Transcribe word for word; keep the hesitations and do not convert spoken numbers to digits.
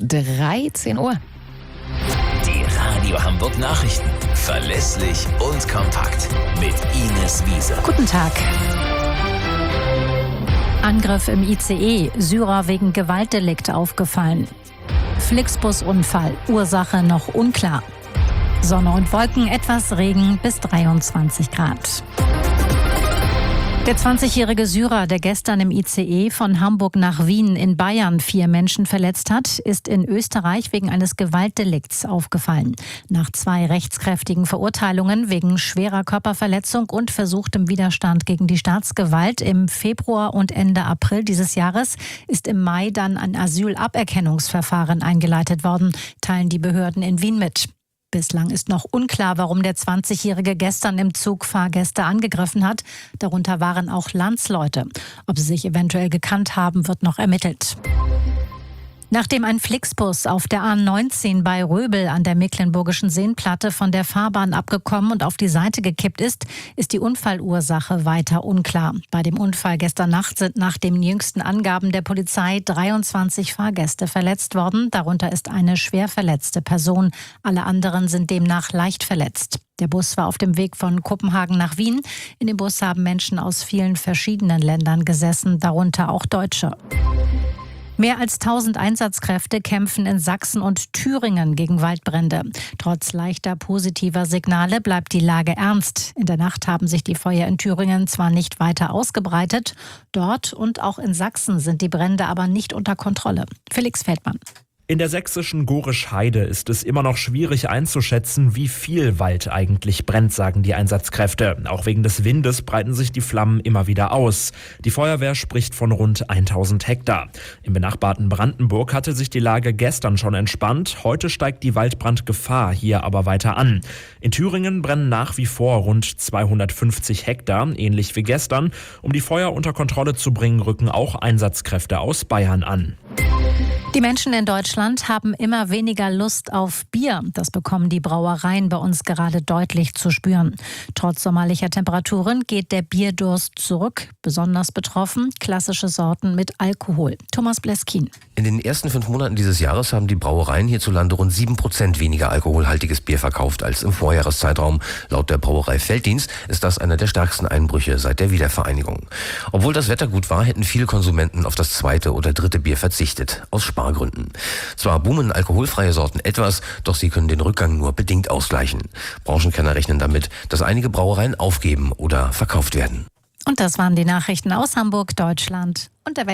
dreizehn Uhr. Die Radio Hamburg Nachrichten. Verlässlich und kompakt. Mit Ines Wiese. Guten Tag. Angriff im I C E. Syrer wegen Gewaltdelikt aufgefallen. Flixbus-Unfall. Ursache noch unklar. Sonne und Wolken, etwas Regen bis dreiundzwanzig Grad. Der zwanzigjährige Syrer, der gestern im I C E von Hamburg nach Wien in Bayern vier Menschen verletzt hat, ist in Österreich wegen eines Gewaltdelikts aufgefallen. Nach zwei rechtskräftigen Verurteilungen wegen schwerer Körperverletzung und versuchtem Widerstand gegen die Staatsgewalt im Februar und Ende April dieses Jahres ist im Mai dann ein Asylaberkennungsverfahren eingeleitet worden, teilen die Behörden in Wien mit. Bislang ist noch unklar, warum der zwanzigjährige gestern im Zug Fahrgäste angegriffen hat. Darunter waren auch Landsleute. Ob sie sich eventuell gekannt haben, wird noch ermittelt. Nachdem ein Flixbus auf der A neunzehn bei Röbel an der Mecklenburgischen Seenplatte von der Fahrbahn abgekommen und auf die Seite gekippt ist, ist die Unfallursache weiter unklar. Bei dem Unfall gestern Nacht sind nach den jüngsten Angaben der Polizei dreiundzwanzig Fahrgäste verletzt worden. Darunter ist eine schwer verletzte Person. Alle anderen sind demnach leicht verletzt. Der Bus war auf dem Weg von Kopenhagen nach Wien. In dem Bus haben Menschen aus vielen verschiedenen Ländern gesessen, darunter auch Deutsche. Mehr als tausend Einsatzkräfte kämpfen in Sachsen und Thüringen gegen Waldbrände. Trotz leichter positiver Signale bleibt die Lage ernst. In der Nacht haben sich die Feuer in Thüringen zwar nicht weiter ausgebreitet. Dort und auch in Sachsen sind die Brände aber nicht unter Kontrolle. Felix Feldmann. In der sächsischen Gorisch-Heide ist es immer noch schwierig einzuschätzen, wie viel Wald eigentlich brennt, sagen die Einsatzkräfte. Auch wegen des Windes breiten sich die Flammen immer wieder aus. Die Feuerwehr spricht von rund tausend Hektar. Im benachbarten Brandenburg hatte sich die Lage gestern schon entspannt. Heute steigt die Waldbrandgefahr hier aber weiter an. In Thüringen brennen nach wie vor rund zweihundertfünfzig Hektar, ähnlich wie gestern. Um die Feuer unter Kontrolle zu bringen, rücken auch Einsatzkräfte aus Bayern an. Die Menschen in Deutschland haben immer weniger Lust auf Bier. Das bekommen die Brauereien bei uns gerade deutlich zu spüren. Trotz sommerlicher Temperaturen geht der Bierdurst zurück. Besonders betroffen klassische Sorten mit Alkohol. Thomas Bleskin. In den ersten fünf Monaten dieses Jahres haben die Brauereien hierzulande rund sieben Prozent weniger alkoholhaltiges Bier verkauft als im Vorjahreszeitraum. Laut der Brauerei Felddienst ist das einer der stärksten Einbrüche seit der Wiedervereinigung. Obwohl das Wetter gut war, hätten viele Konsumenten auf das zweite oder dritte Bier verzichtet. Aus Spargründen. Zwar boomen alkoholfreie Sorten etwas, doch sie können den Rückgang nur bedingt ausgleichen. Branchenkenner rechnen damit, dass einige Brauereien aufgeben oder verkauft werden. Und das waren die Nachrichten aus Hamburg, Deutschland und der Welt.